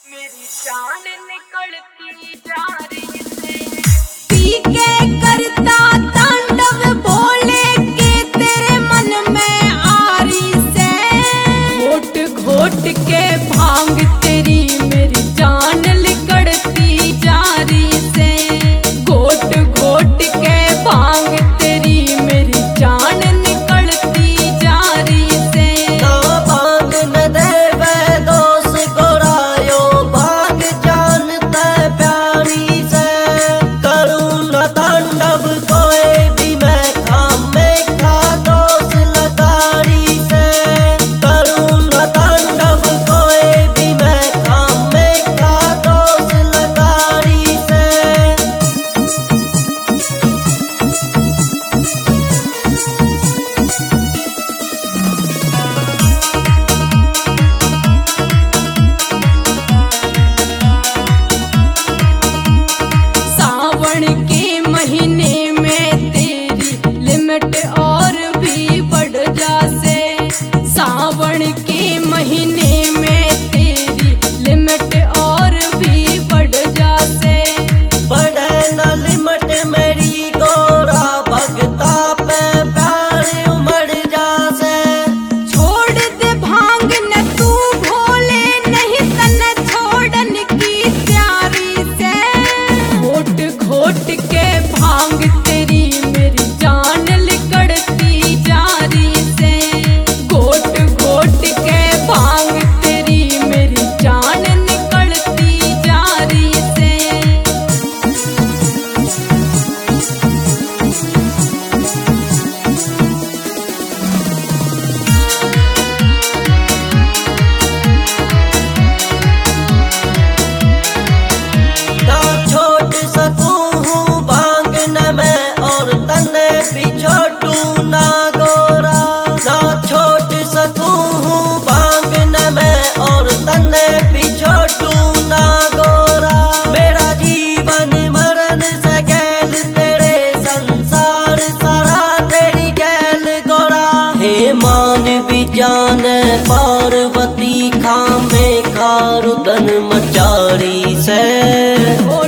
मेरी जान निकलती जा रही से। पी के करता तांडव भोले के तेरे मन में आरी से। घोट घोट के भांग तेरी मेरी जान निकलती जा रही से। घोट घोट के भांग तेरी मेरी जान निकलती जा रही से। ना भांग न देवे दोष गोरायो भांग जानता प्यारी से। करूँ न तांडव कोई भी मैं काम में खा दोष लगारी से। करूँ न तांडव कोई भी मैं काम में खा दोष लगारी से। सावन के महीने में तेरी लिमिट और भी बढ़ जासे। सावन के महीने में तेरी लिमिट और भी बढ़ जासे। बढ़े न लिमिट मेरी गोरा भगता पे प्यार उमड़ जासे। छोड़ दे भांग न तू भोले नहीं तन छोड़न की प्यारी से। घोट घोट के भांग तेरी मेरी जान लिकड़ती जा रही से। घोट घोट के भांग तेरी मेरी जान निकलती जा रही से। ना छोड़ सकूं हूँ भांग न मैं और तने भी छोड़ूं ना गोरा। ना छोड़ सकूं हूँ भांग न मैं और तने भी छोड़ूं ना गोरा। मेरा जीवन मरण से गैल तेरे संसार सारा तेरी गैल गोरा। हे मान भी जान पार्वती खामे खारुदन मचारी से।